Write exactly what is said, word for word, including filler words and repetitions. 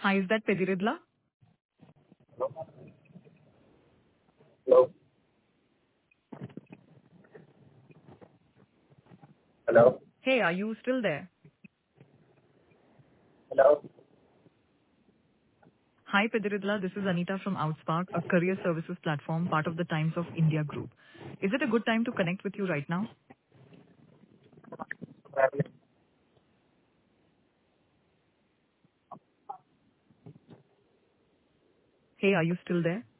Hi, is that Pediridla? Hello? Hello? Hey, are you still there? Hello? Hi, Pediridla. This is Anita from Outspark, a career services platform, part of the Times of India group. Is it a good time to connect with you right now? Hey, are you still there?